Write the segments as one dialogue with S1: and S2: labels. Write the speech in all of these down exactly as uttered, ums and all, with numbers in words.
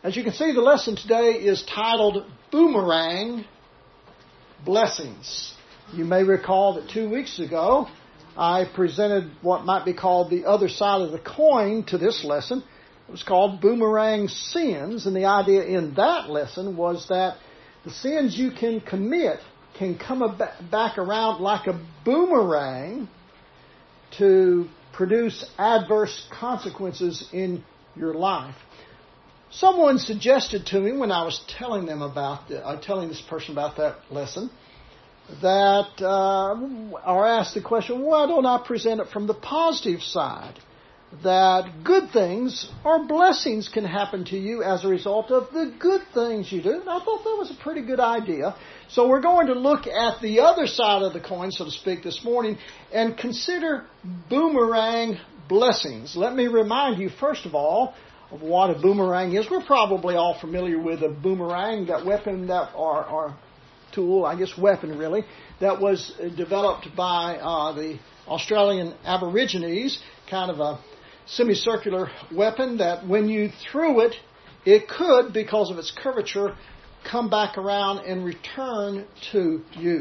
S1: As you can see, the lesson today is titled Boomerang Blessings. You may recall that two weeks ago I presented what might be called the other side of the coin to this lesson. It was called Boomerang Sins, and the idea in that lesson was that the sins you can commit can come back around like a boomerang to produce adverse consequences in your life. Someone suggested to me when I was telling them about the, uh, telling this person about that lesson, that uh, or asked the question, why don't I present it from the positive side? That good things or blessings can happen to you as a result of the good things you do. And I thought that was a pretty good idea. So we're going to look at the other side of the coin, so to speak, this morning and consider boomerang blessings. Let me remind you, first of all, of what a boomerang is. We're probably all familiar with a boomerang, that weapon, that or, or tool, I guess weapon really, that was developed by uh, the Australian Aborigines, kind of a semicircular weapon that when you threw it, it could, because of its curvature, come back around and return to you.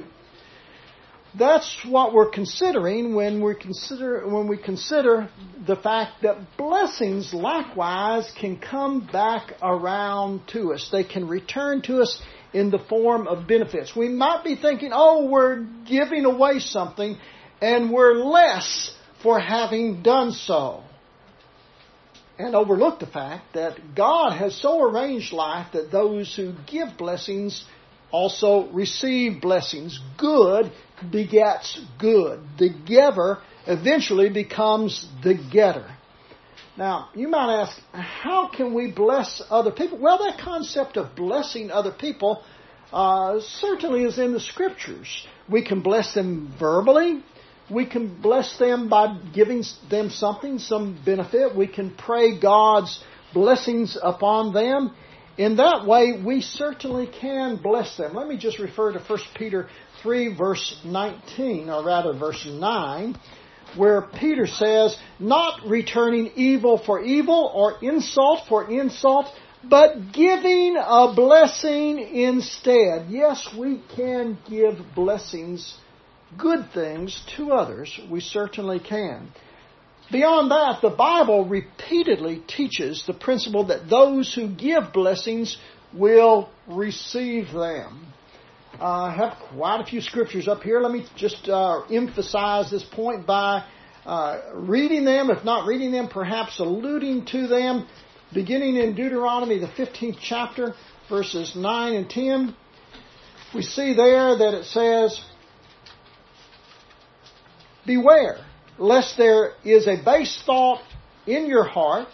S1: That's what we're considering when we consider when we consider the fact that blessings likewise can come back around to us. They can return to us in the form of benefits. We might be thinking, oh, we're giving away something and we're less for having done so. And overlook the fact that God has so arranged life that those who give blessings also receive blessings. Good begets good. The giver eventually becomes the getter. Now, you might ask, how can we bless other people? Well, that concept of blessing other people uh, certainly is in the Scriptures. We can bless them verbally. We can bless them by giving them something, some benefit. We can pray God's blessings upon them. In that way, we certainly can bless them. Let me just refer to First Peter three, verse nineteen, or rather verse nine, where Peter says, not returning evil for evil or insult for insult, but giving a blessing instead. Yes, we can give blessings, good things to others. We certainly can. Beyond that, the Bible repeatedly teaches the principle that those who give blessings will receive them. Uh, I have quite a few scriptures up here. Let me just uh, emphasize this point by uh, reading them, if not reading them, perhaps alluding to them. Beginning in Deuteronomy, the fifteenth chapter, verses nine and ten, we see there that it says, beware, lest there is a base thought in your heart,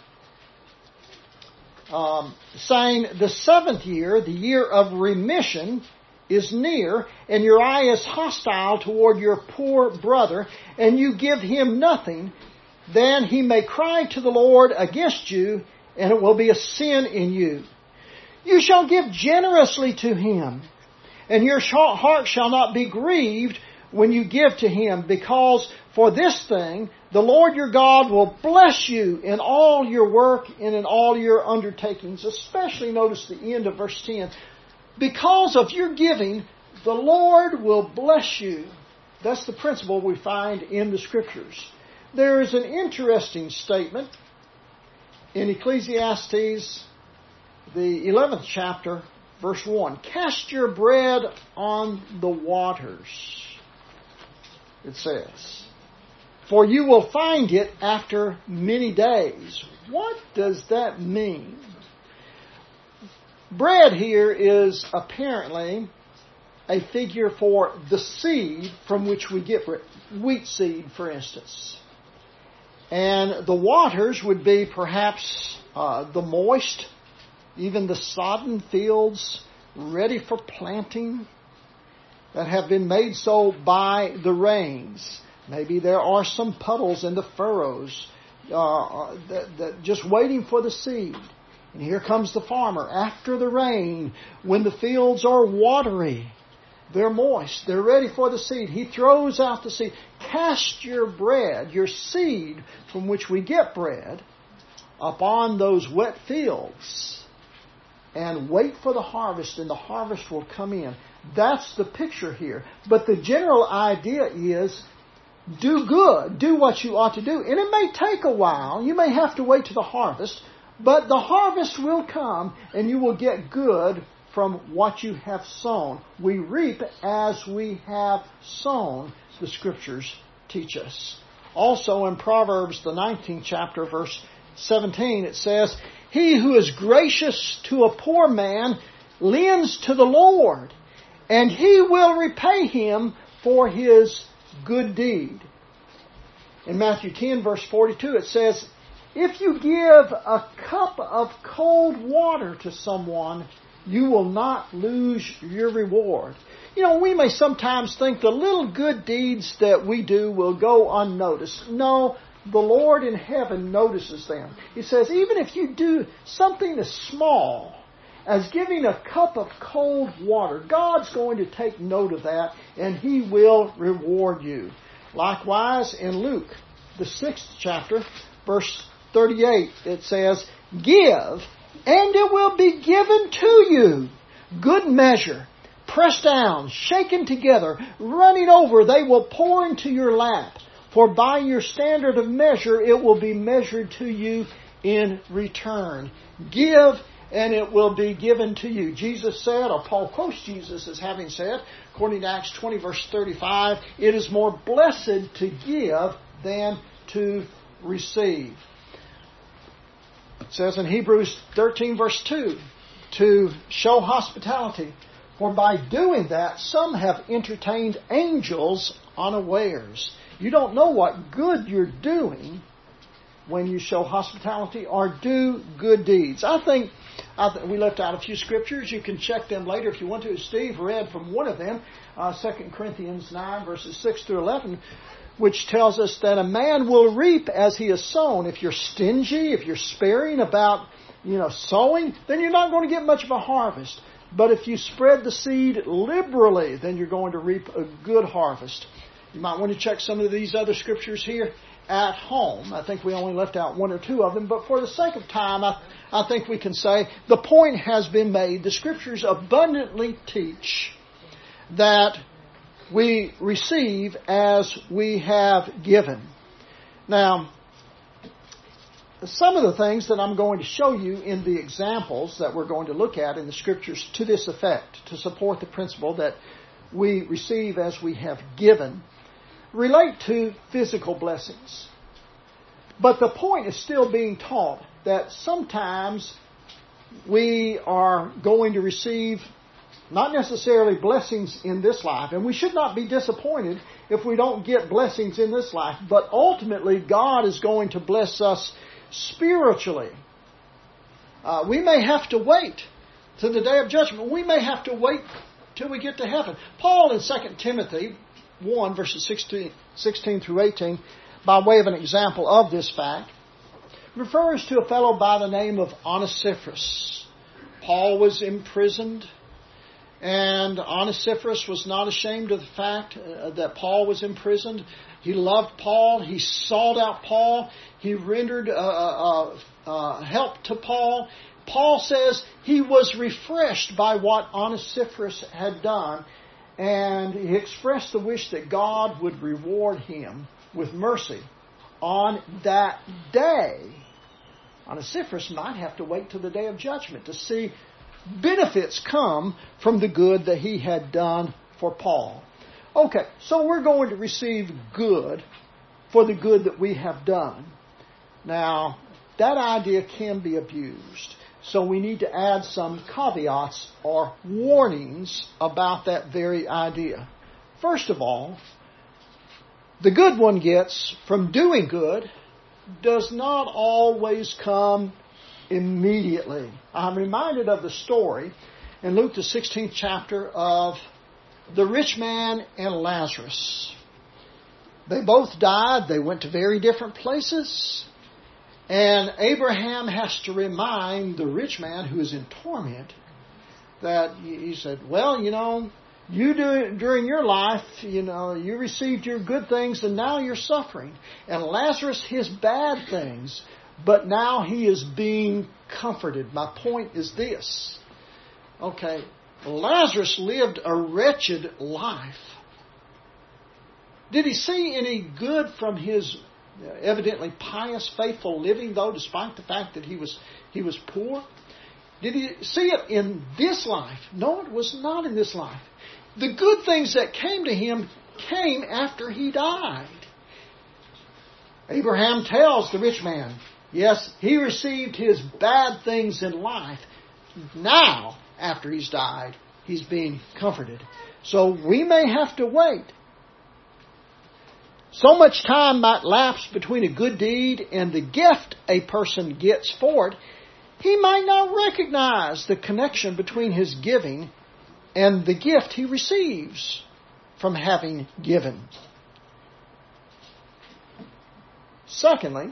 S1: um, saying, the seventh year, the year of remission, is near, and your eye is hostile toward your poor brother, and you give him nothing, then he may cry to the Lord against you, and it will be a sin in you. You shall give generously to him, and your heart shall not be grieved when you give to him, because for this thing the Lord your God will bless you in all your work and in all your undertakings. Especially notice the end of verse ten. Because of your giving, the Lord will bless you. That's the principle we find in the Scriptures. There is an interesting statement in Ecclesiastes, the eleventh chapter, verse one. Cast your bread on the waters, it says, for you will find it after many days. What does that mean? Bread here is apparently a figure for the seed from which we get bread. Wheat seed, for instance. And the waters would be perhaps uh, the moist, even the sodden fields ready for planting that have been made so by the rains. Maybe there are some puddles in the furrows uh, that, that just waiting for the seed. And here comes the farmer after the rain, when the fields are watery. They're moist. They're ready for the seed. He throws out the seed. Cast your bread, your seed from which we get bread, upon those wet fields. and wait for the harvest, and the harvest will come in. That's the picture here. But the general idea is, do good, do what you ought to do. And it may take a while. You may have to wait to the harvest, but the harvest will come, and you will get good from what you have sown. We reap as we have sown, the Scriptures teach us. Also in Proverbs, the nineteenth chapter, verse seventeen, it says, "He who is gracious to a poor man lends to the Lord, and He will repay him for his good deed." In Matthew ten, verse forty-two, it says, "If you give a cup of cold water to someone, you will not lose your reward." You know, we may sometimes think the little good deeds that we do will go unnoticed. No, the Lord in heaven notices them. He says, even if you do something as small as giving a cup of cold water, God's going to take note of that, and He will reward you. Likewise, in Luke, the sixth chapter, verse thirty-eight, it says, "Give, and it will be given to you. Good measure, pressed down, shaken together, running over, they will pour into your lap. For by your standard of measure, it will be measured to you in return." Give, and it will be given to you. Jesus said, or Paul quotes Jesus as having said, according to Acts twenty, verse thirty-five, "It is more blessed to give than to receive." It says in Hebrews thirteen, verse two, to show hospitality. "For by doing that, some have entertained angels unawares." You don't know what good you're doing when you show hospitality or do good deeds. I think I th- we left out a few scriptures. You can check them later if you want to. Steve read from one of them, uh, Second Corinthians nine, verses six through eleven, which tells us that a man will reap as he has sown. If you're stingy, if you're sparing about, you know, sowing, then you're not going to get much of a harvest. But if you spread the seed liberally, then you're going to reap a good harvest. You might want to check some of these other scriptures here at home. I think we only left out one or two of them, but for the sake of time, I, I think we can say the point has been made. The scriptures abundantly teach that we receive as we have given. Now, some of the things that I'm going to show you in the examples that we're going to look at in the scriptures to this effect, to support the principle that we receive as we have given, relate to physical blessings. But the point is still being taught that sometimes we are going to receive not necessarily blessings in this life, and we should not be disappointed if we don't get blessings in this life, but ultimately God is going to bless us spiritually. Uh, we may have to wait to the day of judgment. We may have to wait till we get to heaven. Paul in Second Timothy one, verses sixteen, sixteen through eighteen, by way of an example of this fact, refers to a fellow by the name of Onesiphorus. Paul was imprisoned, and Onesiphorus was not ashamed of the fact uh, that Paul was imprisoned. He loved Paul. He sought out Paul. He rendered uh, uh, uh, help to Paul. Paul says he was refreshed by what Onesiphorus had done, and he expressed the wish that God would reward him with mercy on that day. Onesiphorus might have to wait till the day of judgment to see benefits come from the good that he had done for Paul. Okay, so we're going to receive good for the good that we have done. Now, that idea can be abused. So we need to add some caveats or warnings about that very idea. First of all, the good one gets from doing good does not always come immediately. I'm reminded of the story in Luke the sixteenth chapter of the rich man and Lazarus. They both died. They went to very different places. And Abraham has to remind the rich man who is in torment that he said, well, you know, you do, during your life, you know, you received your good things and now you're suffering. And Lazarus, his bad things, but now he is being comforted. My point is this. Okay, Lazarus lived a wretched life. Did he see any good from his evidently pious, faithful living, though, despite the fact that he was he was poor? Did he see it in this life? No, it was not in this life. The good things that came to him came after he died. Abraham tells the rich man, yes, he received his bad things in life. Now, after he's died, he's being comforted. So we may have to wait. So much time might lapse between a good deed and the gift a person gets for it, he might not recognize the connection between his giving and the gift he receives from having given. Secondly,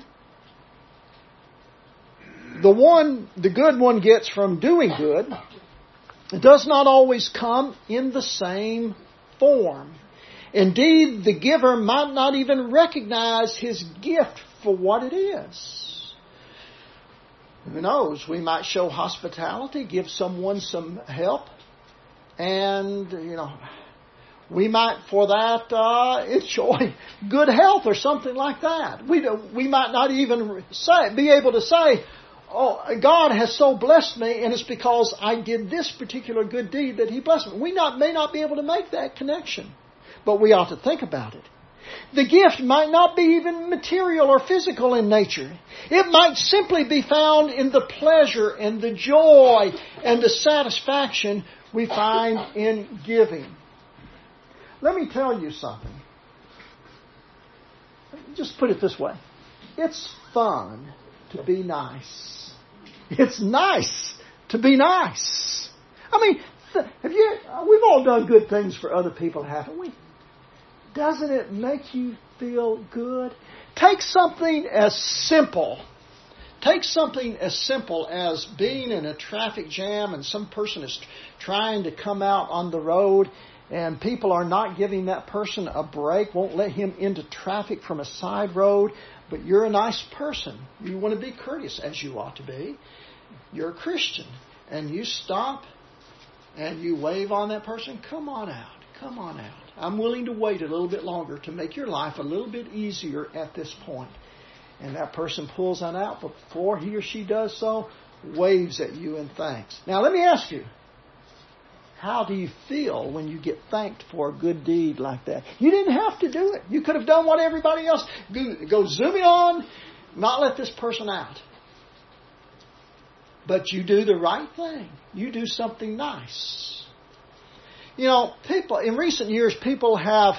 S1: the one, the good one gets from doing good, it does not always come in the same form. Indeed, the giver might not even recognize his gift for what it is. Who knows? We might show hospitality, give someone some help, and, you know, we might, for that, uh, enjoy good health or something like that. We we might not even say, be able to say, oh, God has so blessed me, and it's because I did this particular good deed that He blessed me. We not may not be able to make that connection, but we ought to think about it. The gift might not be even material or physical in nature. It might simply be found in the pleasure and the joy and the satisfaction we find in giving. Let me tell you something. Just put it this way. It's fun to be nice. It's nice to be nice. I mean, have you? We've all done good things for other people, haven't we? Doesn't it make you feel good? Take something as simple. Take something as simple as being in a traffic jam and some person is trying to come out on the road and people are not giving that person a break, won't let him into traffic from a side road, but you're a nice person. You want to be courteous, as you ought to be. You're a Christian, and you stop and you wave on that person. Come on out. Come on out. I'm willing to wait a little bit longer to make your life a little bit easier at this point. And that person pulls on out, but before he or she does so, waves at you in thanks. Now let me ask you, how do you feel when you get thanked for a good deed like that? You didn't have to do it. You could have done what everybody else. Go, go zooming on, not let this person out. But you do the right thing. You do something nice. You know, people in recent years, people have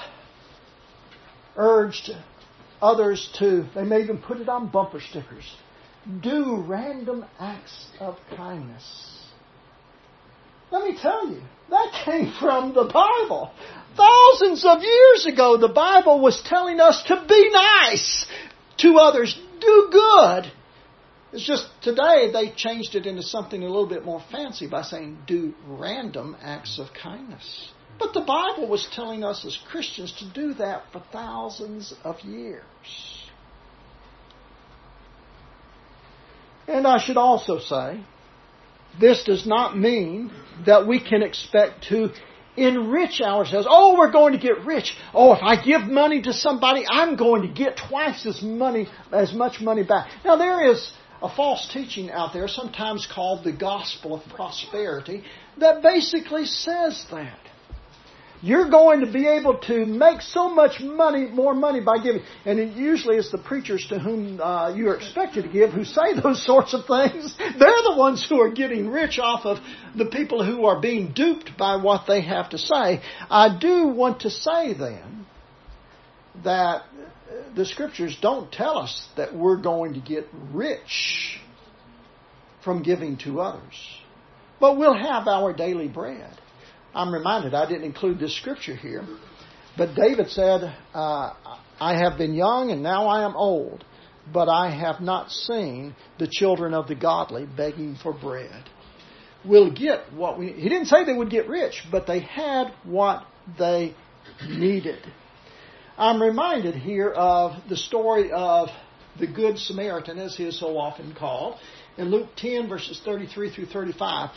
S1: urged others to, they may even put it on bumper stickers, do random acts of kindness. Let me tell you, that came from the Bible. Thousands of years ago, the Bible was telling us to be nice to others, do good. It's just today they changed it into something a little bit more fancy by saying do random acts of kindness. But the Bible was telling us as Christians to do that for thousands of years. And I should also say, this does not mean that we can expect to enrich ourselves. Oh, we're going to get rich. Oh, if I give money to somebody, I'm going to get twice as money, as much money back. Now, there is a false teaching out there, sometimes called the gospel of prosperity, that basically says that. You're going to be able to make so much money, more money by giving. And it usually is the preachers to whom uh, you are expected to give who say those sorts of things. They're the ones who are getting rich off of the people who are being duped by what they have to say. I do want to say then that the Scriptures don't tell us that we're going to get rich from giving to others. But we'll have our daily bread. I'm reminded, I didn't include this scripture here, but David said, uh, I have been young and now I am old, but I have not seen the children of the godly begging for bread. We'll get what we... He didn't say they would get rich, but they had what they needed. I'm reminded here of the story of the Good Samaritan, as he is so often called, in Luke ten, verses thirty-three through thirty-five.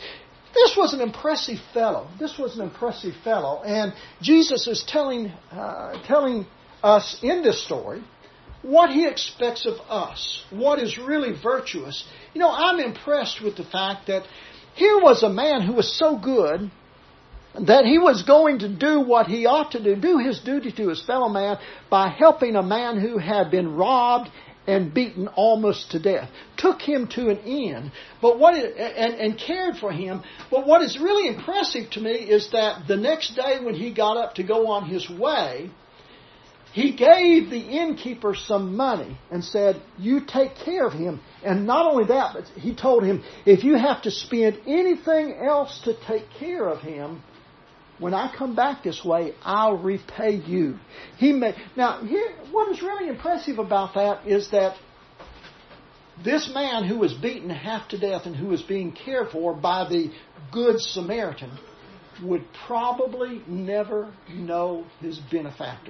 S1: This was an impressive fellow. This was an impressive fellow. And Jesus is telling, uh, telling us in this story what He expects of us, what is really virtuous. You know, I'm impressed with the fact that here was a man who was so good that he was going to do what he ought to do, do his duty to his fellow man by helping a man who had been robbed and beaten almost to death. Took him to an inn, but what it, and, and cared for him. But what is really impressive to me is that the next day when he got up to go on his way, he gave the innkeeper some money and said, "You take care of him." And not only that, but he told him, "If you have to spend anything else to take care of him, when I come back this way, I'll repay you." He may, now, here, what is really impressive about that is that this man who was beaten half to death and who was being cared for by the Good Samaritan would probably never know his benefactor.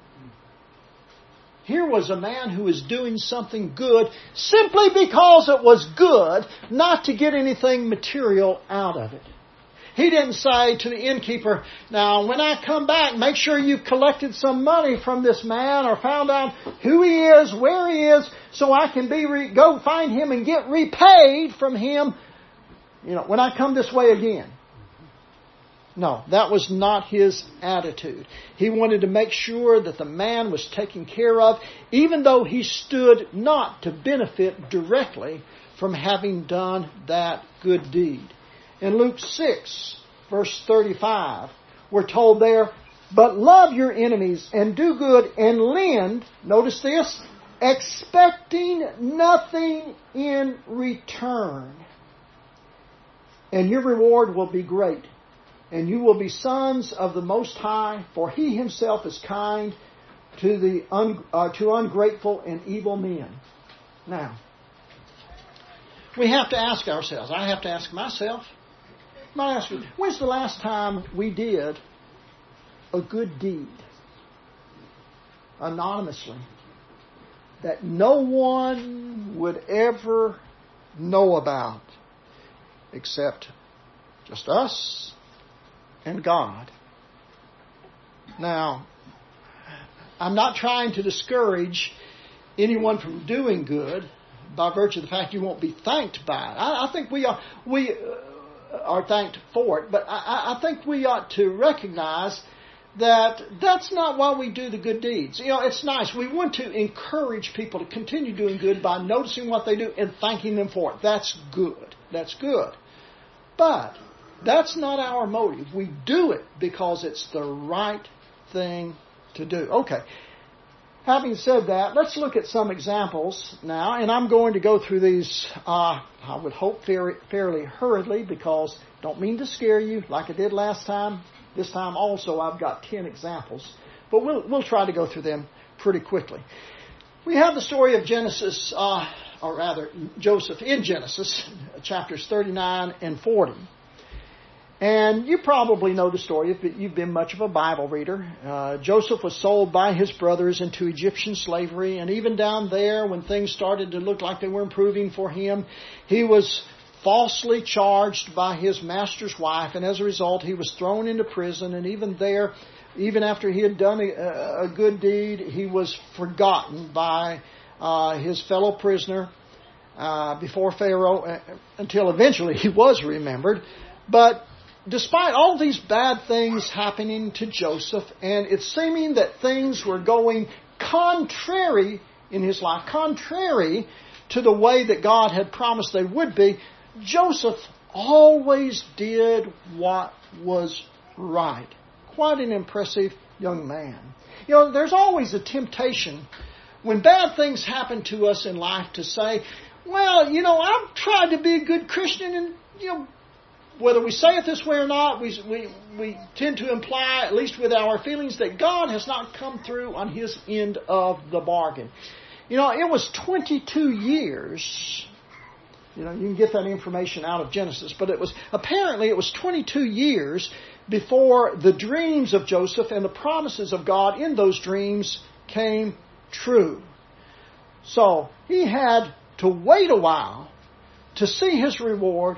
S1: Here was a man who was doing something good simply because it was good, not to get anything material out of it. He didn't say to the innkeeper, "Now, when I come back, make sure you've collected some money from this man or found out who he is, where he is, so I can be re- go find him and get repaid from him, you know, when I come this way again." No, that was not his attitude. He wanted to make sure that the man was taken care of, even though he stood not to benefit directly from having done that good deed. In Luke six, verse thirty-five, we're told there, "But love your enemies and do good and lend," notice this, "expecting nothing in return. And your reward will be great. And you will be sons of the Most High, for He Himself is kind to the un, uh, to ungrateful and evil men." Now, we have to ask ourselves, I have to ask myself, I might ask you, when's the last time we did a good deed anonymously that no one would ever know about except just us and God? Now, I'm not trying to discourage anyone from doing good by virtue of the fact you won't be thanked by it. I, I think we are we are thanked for it, but I, I think we ought to recognize that that's not why we do the good deeds. You know, it's nice. We want to encourage people to continue doing good by noticing what they do and thanking them for it. That's good. That's good. But that's not our motive. We do it because it's the right thing to do. Okay. Having said that, let's look at some examples now. And I'm going to go through these, uh, I would hope, fairly, fairly hurriedly, because don't mean to scare you like I did last time. This time also I've got ten examples. But we'll, we'll try to go through them pretty quickly. We have the story of Genesis, uh, or rather Joseph in Genesis, chapters thirty-nine and forty. And you probably know the story if you've been much of a Bible reader. Uh, Joseph was sold by his brothers into Egyptian slavery. And even down there, when things started to look like they were improving for him, he was falsely charged by his master's wife. And as a result, he was thrown into prison. And even there, even after he had done a, a good deed, he was forgotten by uh, his fellow prisoner uh, before Pharaoh, uh, until eventually he was remembered. But despite all these bad things happening to Joseph, and it seeming that things were going contrary in his life, contrary to the way that God had promised they would be, Joseph always did what was right. Quite an impressive young man. You know, there's always a temptation when bad things happen to us in life to say, well, you know, I've tried to be a good Christian, and, you know, whether we say it this way or not, we, we we tend to imply, at least with our feelings, that God has not come through on His end of the bargain. You know, it was twenty-two years. You know, you can get that information out of Genesis, but it was apparently it was twenty-two years before the dreams of Joseph and the promises of God in those dreams came true. So he had to wait a while to see his reward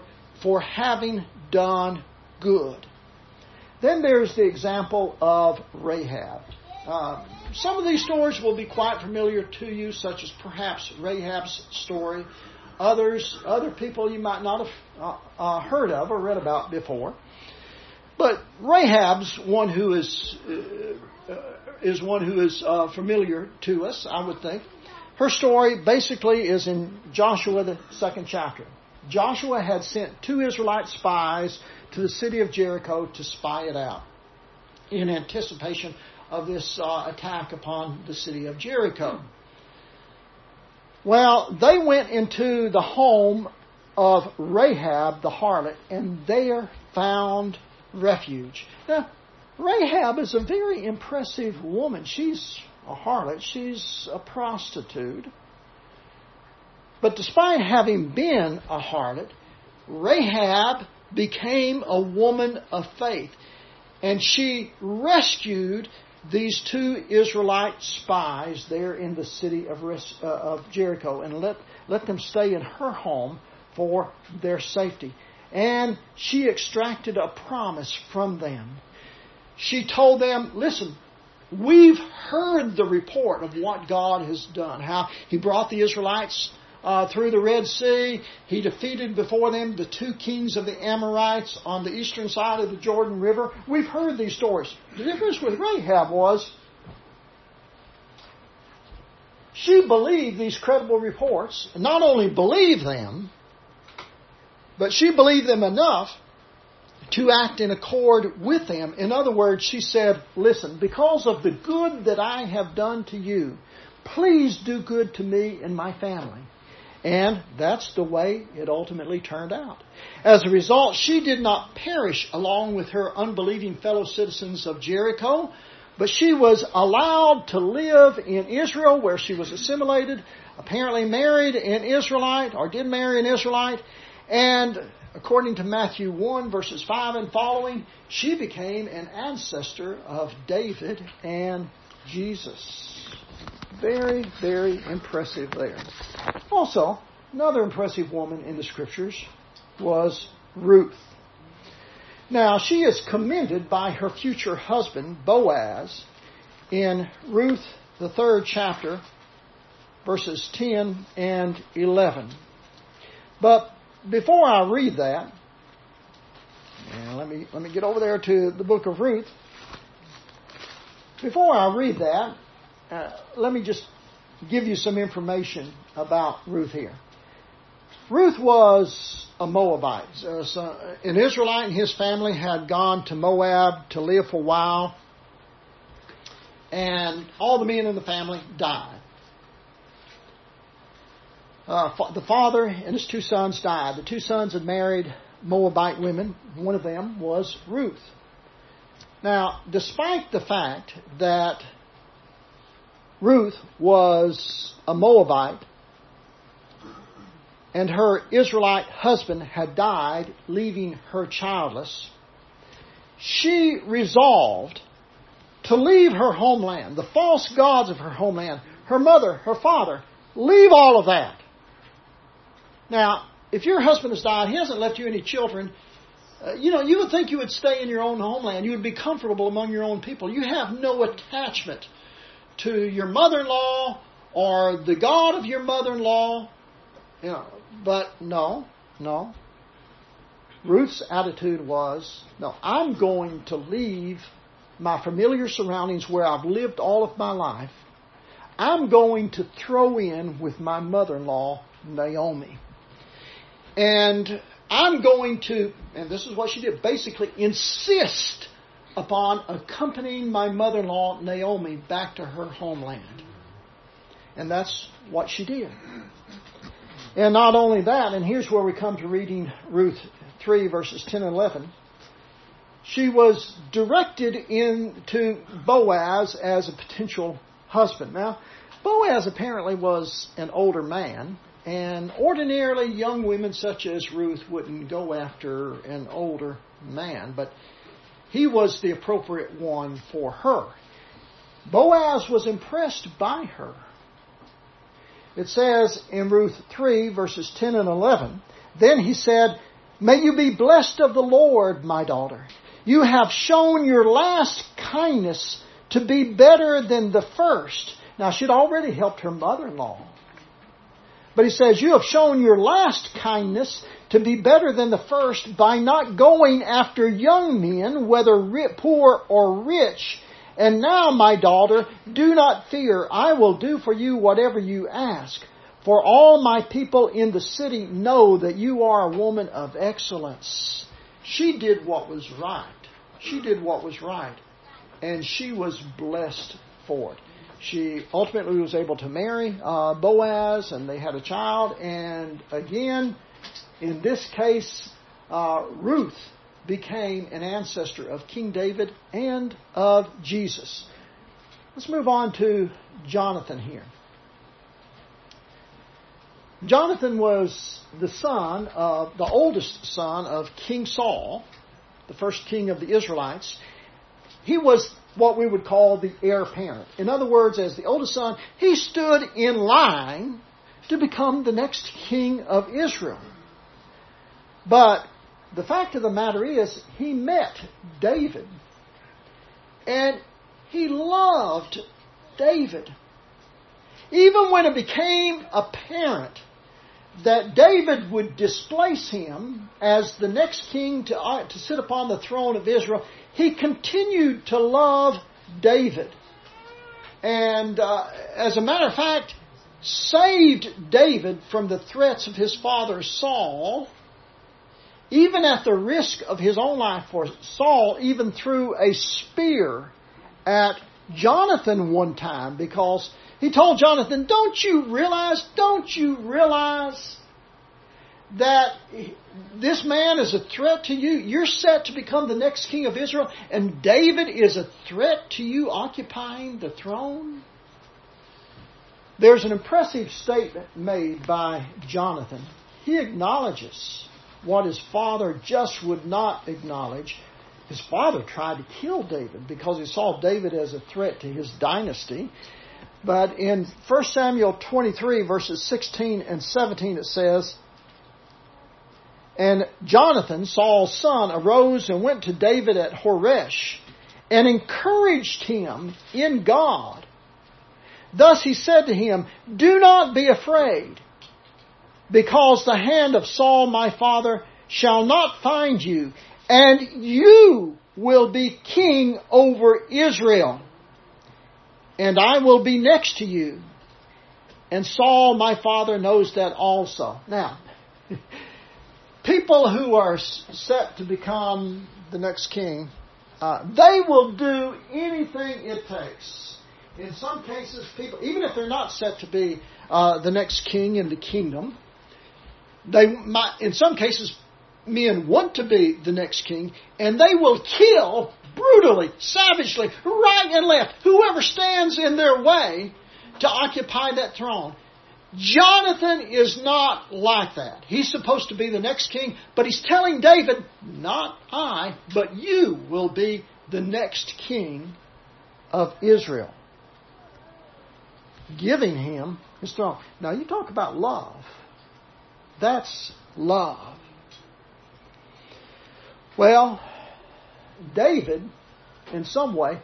S1: for having done good. Then there's the example of Rahab. Uh, some of these stories will be quite familiar to you, such as perhaps Rahab's story. Others, other people you might not have uh, uh, heard of or read about before. But Rahab's one who is uh, uh, is one who is uh, familiar to us, I would think. Her story basically is in Joshua, the second chapter. Joshua had sent two Israelite spies to the city of Jericho to spy it out in anticipation of this uh, attack upon the city of Jericho. Well, they went into the home of Rahab the harlot and there found refuge. Now, Rahab is a very impressive woman. She's a harlot. She's a prostitute. But despite having been a harlot, Rahab became a woman of faith. And she rescued these two Israelite spies there in the city of, uh, of Jericho and let, let them stay in her home for their safety. And she extracted a promise from them. She told them, listen, we've heard the report of what God has done, how He brought the Israelites Uh, through the Red Sea. He defeated before them the two kings of the Amorites on the eastern side of the Jordan River. We've heard these stories. The difference with Rahab was she believed these credible reports. Not only believed them, but she believed them enough to act in accord with them. In other words, she said, listen, because of the good that I have done to you, please do good to me and my family. And that's the way it ultimately turned out. As a result, she did not perish along with her unbelieving fellow citizens of Jericho, but she was allowed to live in Israel where she was assimilated, apparently married an Israelite or did marry an Israelite, and according to Matthew one verses five and following, she became an ancestor of David and Jesus. Very, very impressive there. Also, another impressive woman in the Scriptures was Ruth. Now, she is commended by her future husband, Boaz, in Ruth, the third chapter, verses ten and eleven. But before I read that, and let me, let me get over there to the book of Ruth. Before I read that, Uh, let me just give you some information about Ruth here. Ruth was a Moabite. Uh, so an Israelite and his family had gone to Moab to live for a while. And all the men in the family died. Uh, fa- the father and his two sons died. The two sons had married Moabite women. One of them was Ruth. Now, despite the fact that Ruth was a Moabite, and her Israelite husband had died, leaving her childless. She resolved to leave her homeland, the false gods of her homeland, her mother, her father, leave all of that. Now, if your husband has died, he hasn't left you any children, uh, you know, you would think you would stay in your own homeland. You would be comfortable among your own people. You have no attachment to your mother-in-law or the God of your mother-in-law. You know, but no, no. Ruth's attitude was, no, I'm going to leave my familiar surroundings where I've lived all of my life. I'm going to throw in with my mother-in-law, Naomi. And I'm going to, and this is what she did, basically insist upon accompanying my mother-in-law, Naomi, back to her homeland. And that's what she did. And not only that, and here's where we come to reading Ruth three, verses ten and eleven. She was directed into Boaz as a potential husband. Now, Boaz apparently was an older man, and ordinarily young women such as Ruth wouldn't go after an older man, but he was the appropriate one for her. Boaz was impressed by her. It says in Ruth three, verses ten and eleven, then he said, May you be blessed of the Lord, my daughter. You have shown your last kindness to be better than the first. Now, she'd already helped her mother-in-law. But he says, you have shown your last kindness to be better than the first by not going after young men, whether poor or rich. And now, my daughter, do not fear. I will do for you whatever you ask. For all my people in the city know that you are a woman of excellence. She did what was right. She did what was right. And she was blessed for it. She ultimately was able to marry uh, Boaz, and they had a child. And again, in this case, uh, Ruth became an ancestor of King David and of Jesus. Let's move on to Jonathan here. Jonathan was the son of, the oldest son of King Saul, the first king of the Israelites. He was what we would call the heir apparent. In other words, as the oldest son, he stood in line to become the next king of Israel. But the fact of the matter is, he met David. And he loved David. Even when it became apparent that David would displace him as the next king to, uh, to sit upon the throne of Israel, he continued to love David. And uh, as a matter of fact, saved David from the threats of his father Saul, even at the risk of his own life. For Saul even threw a spear at Jonathan one time, because he told Jonathan, don't you realize, don't you realize that this man is a threat to you? You're set to become the next king of Israel, and David is a threat to you occupying the throne? There's an impressive statement made by Jonathan. He acknowledges what his father just would not acknowledge. His father tried to kill David because he saw David as a threat to his dynasty. But in First Samuel twenty-three, verses sixteen and seventeen, it says, and Jonathan, Saul's son, arose and went to David at Horesh and encouraged him in God. Thus he said to him, do not be afraid, because the hand of Saul my father shall not find you, and you will be king over Israel, and I will be next to you. And Saul my father knows that also. Now, people who are set to become the next king, uh, they will do anything it takes. In some cases, people, even if they're not set to be uh, the next king in the kingdom, they might, in some cases, men want to be the next king, and they will kill brutally, savagely, right and left, whoever stands in their way to occupy that throne. Jonathan is not like that. He's supposed to be the next king, but he's telling David, not I, but you will be the next king of Israel, giving him his throne. Now, you talk about love. That's love. Well, David, in some way,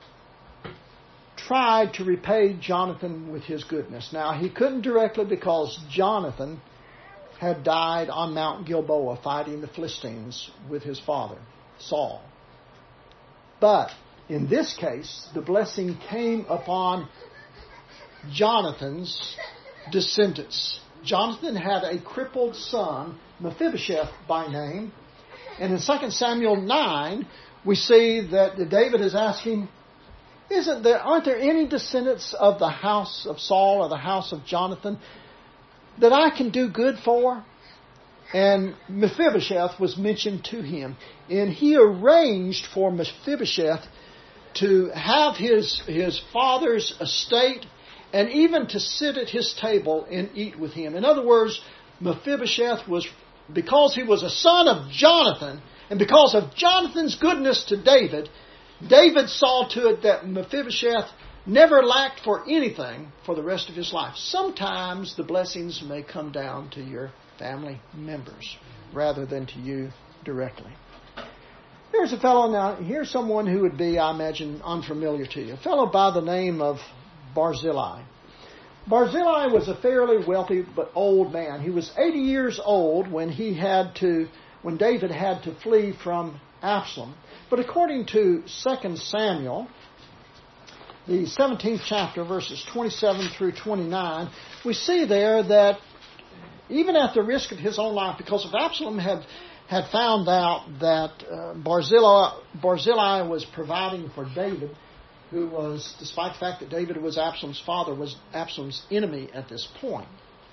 S1: tried to repay Jonathan with his goodness. Now, he couldn't directly, because Jonathan had died on Mount Gilboa fighting the Philistines with his father, Saul. But in this case, the blessing came upon Jonathan's descendants. Jonathan had a crippled son, Mephibosheth by name. And in Second Samuel nine, we see that David is asking, Isn't there, aren't there any descendants of the house of Saul or the house of Jonathan that I can do good for? And Mephibosheth was mentioned to him. And he arranged for Mephibosheth to have his, his father's estate and even to sit at his table and eat with him. In other words, Mephibosheth was, because he was a son of Jonathan, and because of Jonathan's goodness to David, David saw to it that Mephibosheth never lacked for anything for the rest of his life. Sometimes the blessings may come down to your family members. rather than to you directly. Here's a fellow now, here's someone who would be, I imagine, unfamiliar to you. A fellow by the name of Barzillai. Barzillai was a fairly wealthy but old man. He was eighty years old when he had to, when David had to flee from Absalom. But according to Second Samuel, the seventeenth chapter, verses twenty-seven through twenty-nine, we see there that even at the risk of his own life, because if Absalom had had found out that uh, Barzillai, Barzillai was providing for David, who was, despite the fact that David was Absalom's father, was Absalom's enemy at this point.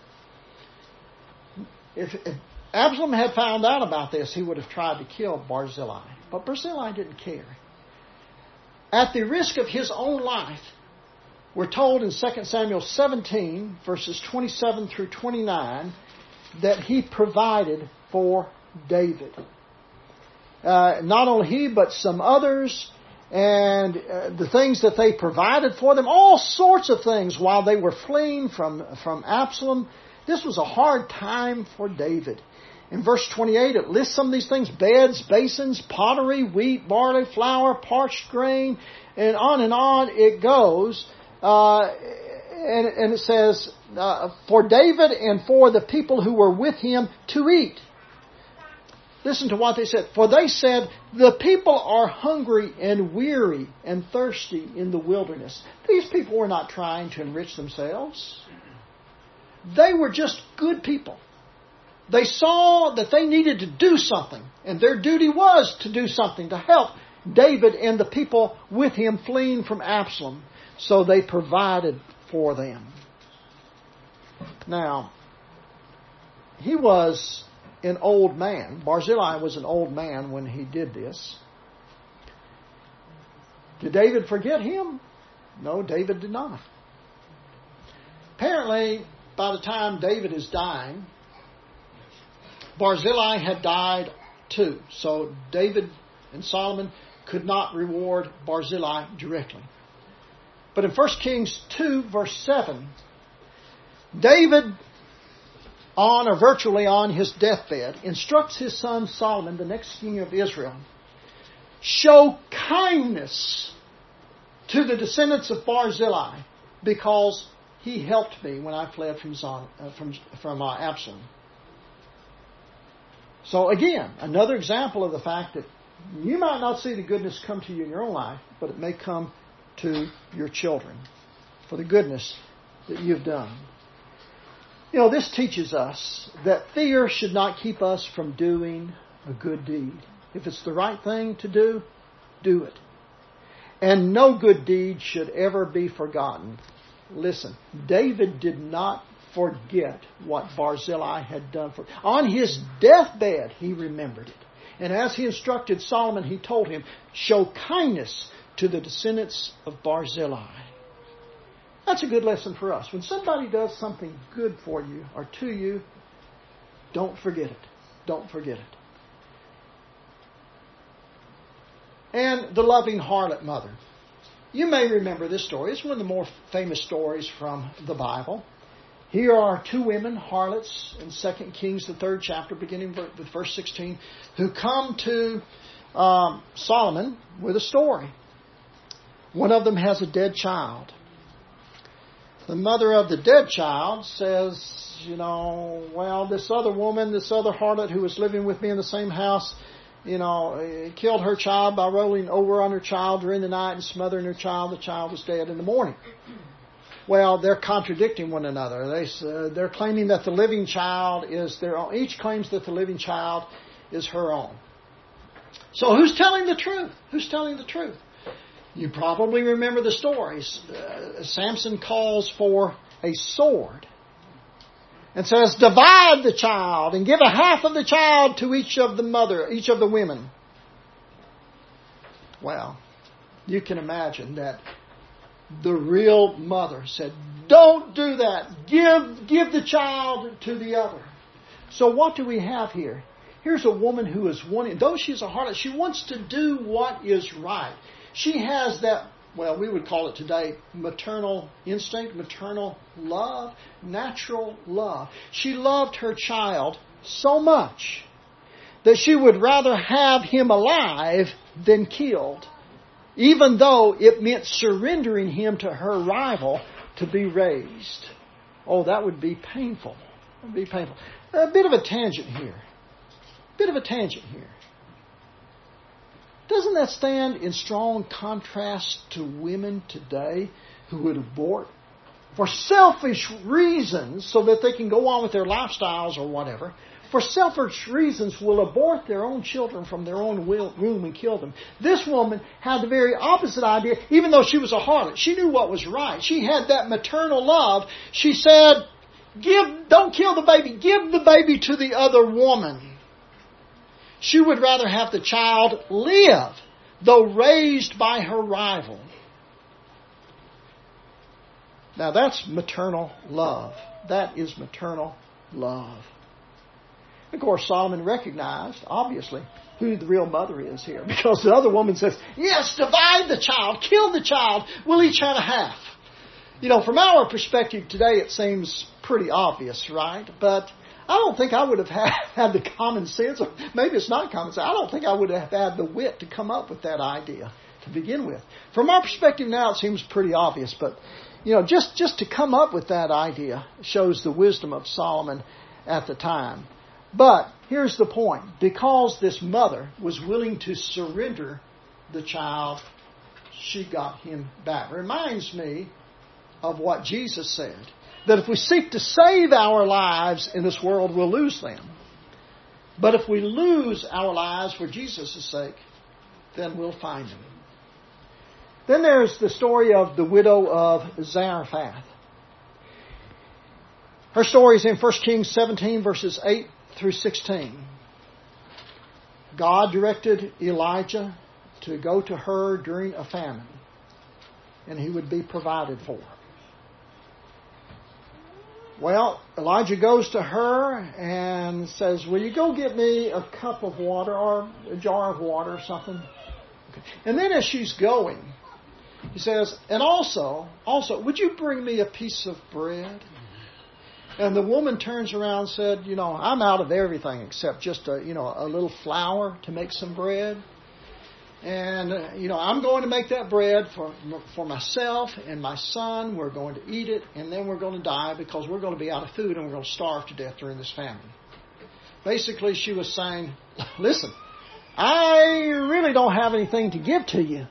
S1: If, if Absalom had found out about this, he would have tried to kill Barzillai. But Barzillai didn't care. At the risk of his own life, we're told in Second Samuel seventeen, verses twenty-seven through twenty-nine, that he provided for David. Uh, not only he, but some others, and uh, the things that they provided for them, all sorts of things while they were fleeing from, from Absalom. This was a hard time for David. In verse twenty-eight, it lists some of these things: beds, basins, pottery, wheat, barley, flour, parched grain, and on and on it goes. Uh, and, and it says, uh, for David and for the people who were with him to eat. Listen to what they said. For they said, the people are hungry and weary and thirsty in the wilderness. These people were not trying to enrich themselves. They were just good people. They saw that they needed to do something, and their duty was to do something to help David and the people with him fleeing from Absalom. So they provided for them. Now, he was an old man. Barzillai was an old man when he did this. Did David forget him? No, David did not. Apparently, by the time David is dying, Barzillai had died too. So David and Solomon could not reward Barzillai directly. But in First Kings two, verse seven, David, on or virtually on his deathbed, instructs his son Solomon, the next king of Israel, show kindness to the descendants of Barzillai because he helped me when I fled from Zon, uh, from, from uh, Absalom. So again, another example of the fact that you might not see the goodness come to you in your own life, but it may come to your children for the goodness that you've done. You know, this teaches us that fear should not keep us from doing a good deed. If it's the right thing to do, do it. And no good deed should ever be forgotten. Listen, David did not forget what Barzillai had done for him. On his deathbed, he remembered it. And as he instructed Solomon, he told him, show kindness to the descendants of Barzillai. That's a good lesson for us. When somebody does something good for you or to you, don't forget it. Don't forget it. And the loving harlot mother. You may remember this story. It's one of the more famous stories from the Bible. Here are two women, harlots, in Second Kings, the third chapter, beginning with verse sixteen, who come to um, Solomon with a story. One of them has a dead child. The mother of the dead child says, you know, well, this other woman, this other harlot who was living with me in the same house, you know, killed her child by rolling over on her child during the night and smothering her child. The child was dead in the morning. Well, they're contradicting one another. They, uh, they're claiming that the living child is their own. Each claims that the living child is her own. So who's telling the truth? Who's telling the truth? You probably remember the stories. Uh, Samson calls for a sword and says, divide the child and give a half of the child to each of the mother, each of the women. Well, you can imagine that the real mother said, don't do that. Give, give the child to the other. So what do we have here? Here's a woman who is wanting, though she's a harlot, she wants to do what is right. She has that, well, we would call it today maternal instinct, maternal love, natural love. She loved her child so much that she would rather have him alive than killed, even though it meant surrendering him to her rival to be raised. Oh, that would be painful. It would be painful. A bit of a tangent here. A bit of a tangent here. Doesn't that stand in strong contrast to women today who would abort for selfish reasons so that they can go on with their lifestyles or whatever? For selfish reasons will abort their own children from their own womb and kill them. This woman had the very opposite idea, even though she was a harlot. She knew what was right. She had that maternal love. She said, "Give, don't kill the baby. Give the baby to the other woman." She would rather have the child live, though raised by her rival. Now that's maternal love. That is maternal love. Of course, Solomon recognized, obviously, who the real mother is here. Because the other woman says, "Yes, divide the child, kill the child, we'll each have a half." You know, from our perspective today, it seems pretty obvious, right? But I don't think I would have had, had the common sense, or maybe it's not common sense, I don't think I would have had the wit to come up with that idea to begin with. From our perspective now, it seems pretty obvious, but, you know, just, just to come up with that idea shows the wisdom of Solomon at the time. But here's the point. Because this mother was willing to surrender the child, she got him back. Reminds me of what Jesus said, that if we seek to save our lives in this world, we'll lose them. But if we lose our lives for Jesus' sake, then we'll find them. Then there's the story of the widow of Zarephath. Her story is in First Kings seventeen, verses eight through sixteen. God directed Elijah to go to her during a famine, and he would be provided for. Well, Elijah goes to her and says, "Will you go get me a cup of water or a jar of water or something?" Okay. And then as she's going, he says, "And also, also, would you bring me a piece of bread?" And the woman turns around and said, "You know, I'm out of everything except just a, you know, a little flour to make some bread. And, uh, you know, I'm going to make that bread for for myself and my son. We're going to eat it, and then we're going to die because we're going to be out of food and we're going to starve to death during this famine." Basically, she was saying, "Listen, I really don't have anything to give to you."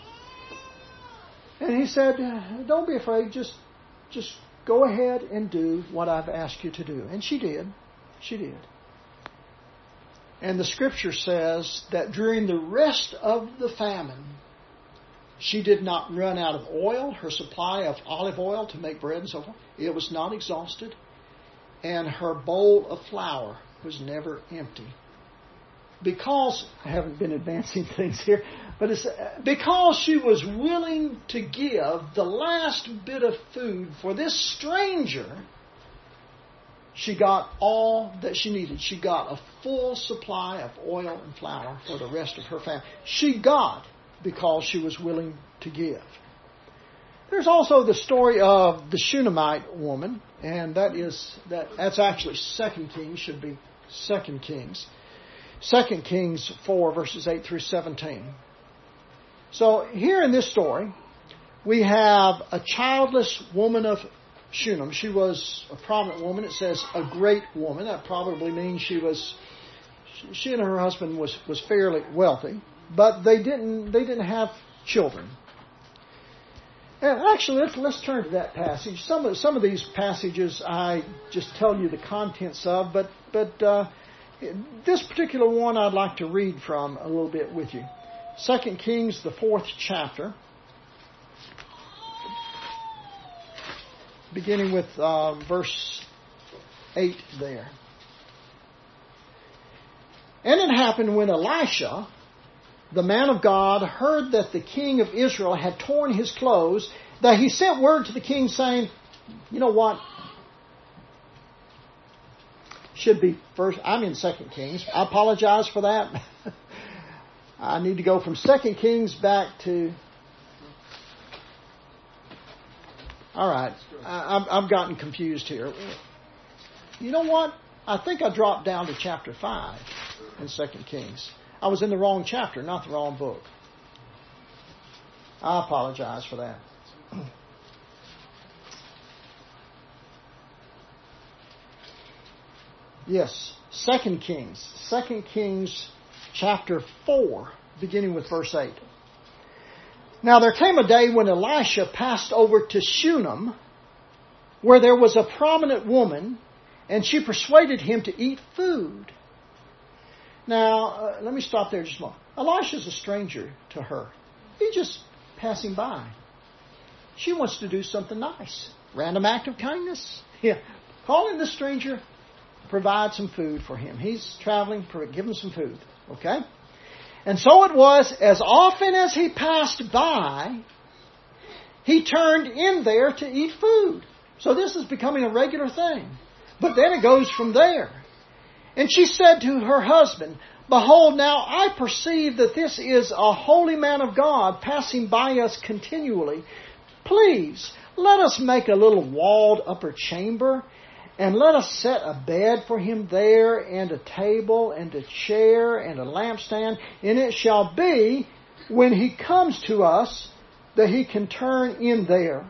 S1: And he said, "Don't be afraid. Just, just go ahead and do what I've asked you to do." And she did. She did. And the Scripture says that during the rest of the famine, she did not run out of oil, her supply of olive oil to make bread and so forth. It was not exhausted. And her bowl of flour was never empty. Because, I haven't been advancing things here, but it's because she was willing to give the last bit of food for this stranger, she got all that she needed. She got a full supply of oil and flour for the rest of her family. She got because she was willing to give. There's also the story of the Shunammite woman, and that is that that's actually Second Kings, should be Second Kings. Second Kings four, verses eight through seventeen. So here in this story, we have a childless woman of Shunem. She was a prominent woman. It says a great woman. That probably means she was, she and her husband was, was fairly wealthy, but they didn't they didn't have children. And actually, let's let's turn to that passage. Some of some of these passages I just tell you the contents of, but but uh, this particular one I'd like to read from a little bit with you. Second Kings, the fourth chapter. Beginning with uh, verse eight there. "And it happened when Elisha, the man of God, heard that the king of Israel had torn his clothes, that he sent word to the king saying," you know what? Should be first. I'm in Second Kings. I apologize for that. I need to go from Second Kings back to... All right, I, I've gotten confused here. You know what? I think I dropped down to chapter five. in Second Kings. I was in the wrong chapter, not the wrong book. I apologize for that. Yes, Second Kings. Second Kings chapter four, beginning with verse eight. Now there came a day when Elisha passed over to Shunem, where there was a prominent woman, and she persuaded him to eat food. Now, uh, let me stop there just a moment. Elisha's a stranger to her. He's just passing by. She wants to do something nice. Random act of kindness. Yeah. Calling the stranger, provide some food for him. He's traveling, give him some food. Okay? And so it was, as often as he passed by, he turned in there to eat food. So this is becoming a regular thing. But then it goes from there. And she said to her husband, Behold, now I perceive that this is a holy man of God passing by us continually. Please, let us make a little walled upper chamber, and let us set a bed for him there, and a table, and a chair, and a lampstand. And it shall be, when he comes to us, that he can turn in there.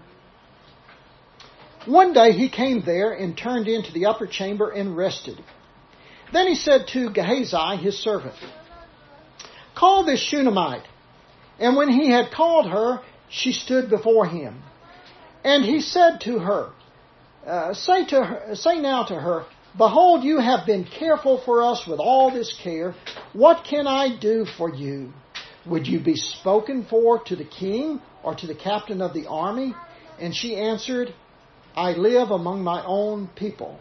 S1: One day he came there and turned into the upper chamber and rested. Then he said to Gehazi, his servant, Call this Shunammite. And when he had called her, she stood before him. And he said to her, uh, say to her, say now to her, Behold, you have been careful for us with all this care. What can I do for you? Would you be spoken for to the king or to the captain of the army? And she answered, I live among my own people.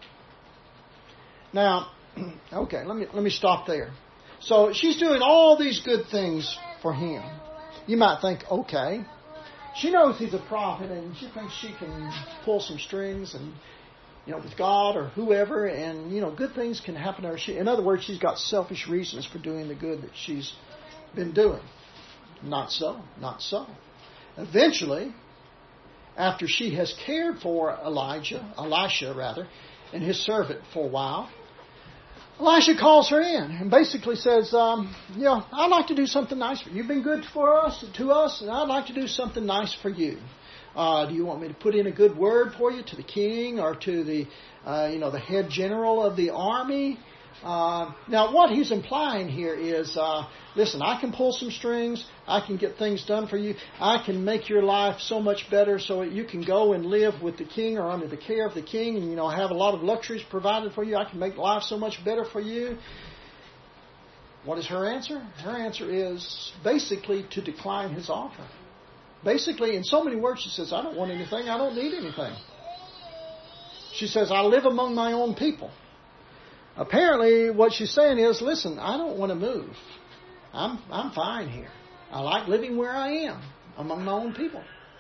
S1: Now, okay, let me let me stop there. So she's doing all these good things for him. You might think, okay, she knows he's a prophet and she thinks she can pull some strings and, you know, with God or whoever, and, you know, good things can happen to her. She, in other words, she's got selfish reasons for doing the good that she's been doing. Not so, not so. Eventually, after she has cared for Elijah, Elisha rather, and his servant for a while, Elisha calls her in and basically says, um, you know, I'd like to do something nice for you. You've been good for us, to us, and I'd like to do something nice for you. Uh, do you want me to put in a good word for you to the king or to the, uh, you know, the head general of the army? Uh, now, what he's implying here is, uh, listen, I can pull some strings. I can get things done for you. I can make your life so much better so that you can go and live with the king or under the care of the king and, you know, have a lot of luxuries provided for you. I can make life so much better for you. What is her answer? Her answer is basically to decline his offer. Basically, in so many words, she says, I don't want anything. I don't need anything. She says, I live among my own people. Apparently, what she's saying is, listen, I don't want to move. I'm I'm fine here. I like living where I am, among my own people.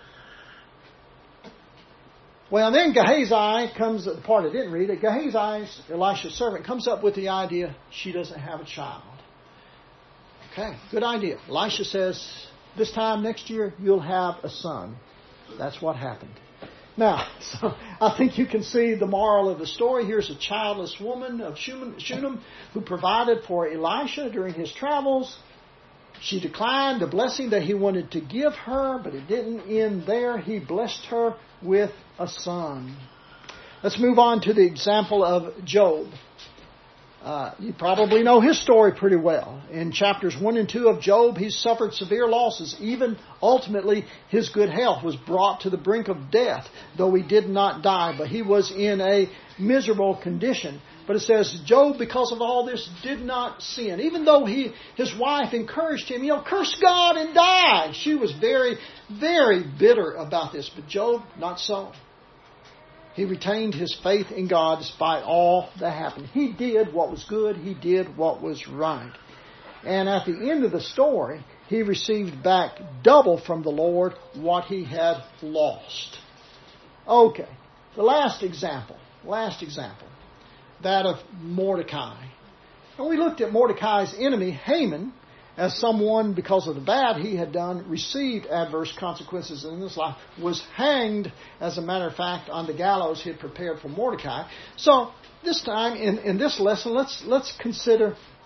S1: Well, then Gehazi comes, the part I didn't read it, Gehazi, Elisha's servant, comes up with the idea she doesn't have a child. Okay, good idea. Elisha says, this time next year, you'll have a son. That's what happened. Now, so I think you can see the moral of the story. Here's a childless woman of Shunem who provided for Elisha during his travels. She declined the blessing that he wanted to give her, but it didn't end there. He blessed her with a son. Let's move on to the example of Job. Uh, you probably know his story pretty well. In chapters one and two of Job, he suffered severe losses. Even ultimately, his good health was brought to the brink of death, though he did not die. But he was in a miserable condition. But it says, Job, because of all this, did not sin. Even though he, his wife encouraged him, you know, curse God and die. She was very, very bitter about this. But Job, not so. He retained his faith in God despite all that happened. He did what was good. He did what was right. And at the end of the story, he received back double from the Lord what he had lost. Okay, the last example, last example, that of Mordecai. And we looked at Mordecai's enemy, Haman, as someone, because of the bad he had done, received adverse consequences in his life, was hanged, as a matter of fact, on the gallows he had prepared for Mordecai. So this time, in, in this lesson, let's let's consider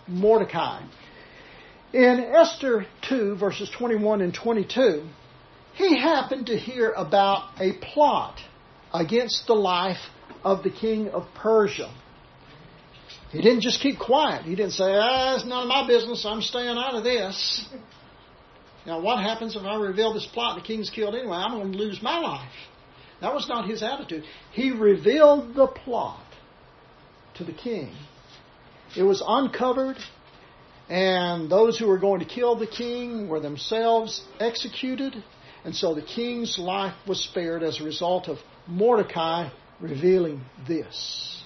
S1: Mordecai. In Esther two, verses twenty-one and twenty-two, he happened to hear about a plot against the life of the king of Persia. He didn't just keep quiet. He didn't say, ah, it's none of my business, I'm staying out of this. Now, what happens if I reveal this plot and the king's killed anyway? I'm going to lose my life. That was not his attitude. He revealed the plot to the king. It was uncovered, and those who were going to kill the king were themselves executed. And so the king's life was spared as a result of Mordecai revealing this.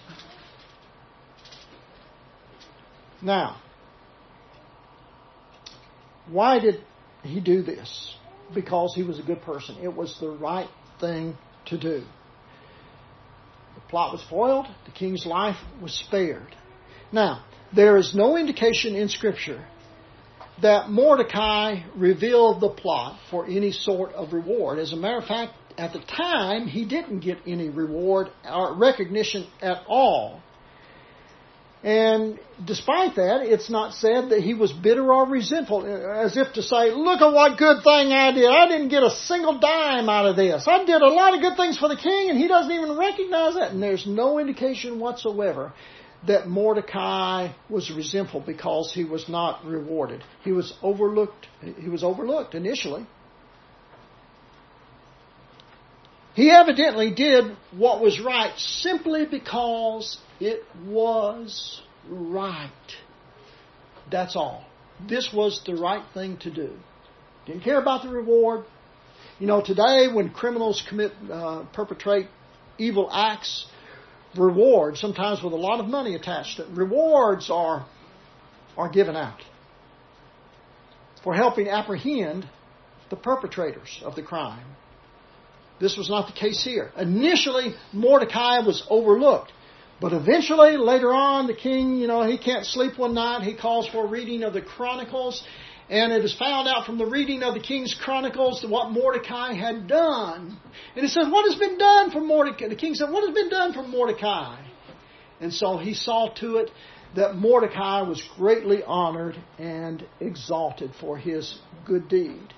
S1: Now, why did he do this? Because he was a good person. It was the right thing to do. The plot was foiled. The king's life was spared. Now, there is no indication in Scripture that Mordecai revealed the plot for any sort of reward. As a matter of fact, at the time, he didn't get any reward or recognition at all. And despite that, it's not said that he was bitter or resentful, as if to say, look at what good thing I did. I didn't get a single dime out of this. I did a lot of good things for the king, and he doesn't even recognize that. And there's no indication whatsoever that Mordecai was resentful because he was not rewarded. He was overlooked. He was overlooked initially. He evidently did what was right simply because it was right. That's all. This was the right thing to do. Didn't care about the reward. You know, today when criminals commit, uh, perpetrate evil acts, rewards, sometimes with a lot of money attached to it, rewards are, are given out for helping apprehend the perpetrators of the crime. This was not the case here. Initially, Mordecai was overlooked. But eventually, later on, the king, you know, he can't sleep one night. He calls for a reading of the Chronicles. And it is found out from the reading of the king's Chronicles what Mordecai had done. And he said, what has been done for Mordecai? The king said, what has been done for Mordecai? And so he saw to it that Mordecai was greatly honored and exalted for his good deed.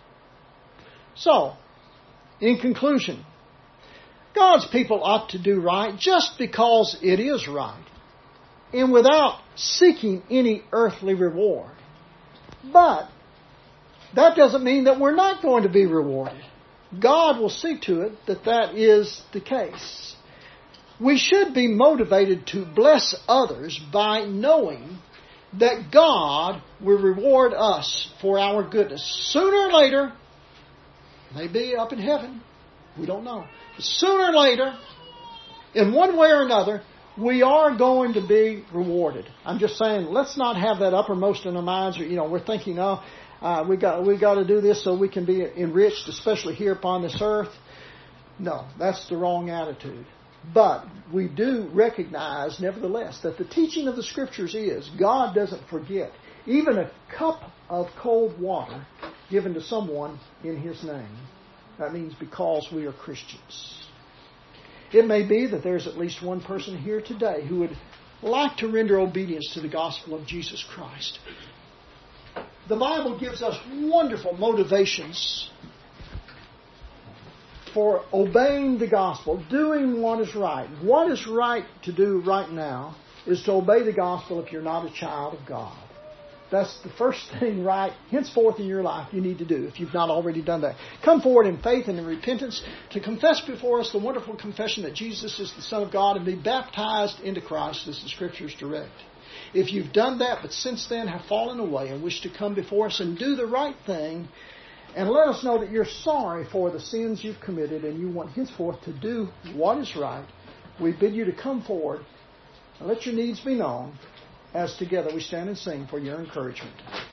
S1: So, in conclusion, God's people ought to do right just because it is right, and without seeking any earthly reward. But that doesn't mean that we're not going to be rewarded. God will see to it that that is the case. We should be motivated to bless others by knowing that God will reward us for our goodness. Sooner or later, maybe up in heaven, we don't know. But sooner or later, in one way or another, we are going to be rewarded. I'm just saying, let's not have that uppermost in our minds. Or, you know, we're thinking, oh, uh, we got we got to do this so we can be enriched, especially here upon this earth. No, that's the wrong attitude. But we do recognize, nevertheless, that the teaching of the Scriptures is God doesn't forget even a cup of cold water given to someone in His name. That means because we are Christians. It may be that there's at least one person here today who would like to render obedience to the gospel of Jesus Christ. The Bible gives us wonderful motivations for obeying the gospel, doing what is right. What is right to do right now is to obey the gospel if you're not a child of God. That's the first thing right henceforth in your life you need to do if you've not already done that. Come forward in faith and in repentance to confess before us the wonderful confession that Jesus is the Son of God and be baptized into Christ as the Scriptures direct. If you've done that but since then have fallen away and wish to come before us and do the right thing and let us know that you're sorry for the sins you've committed and you want henceforth to do what is right, we bid you to come forward and let your needs be known as together we stand and sing for your encouragement.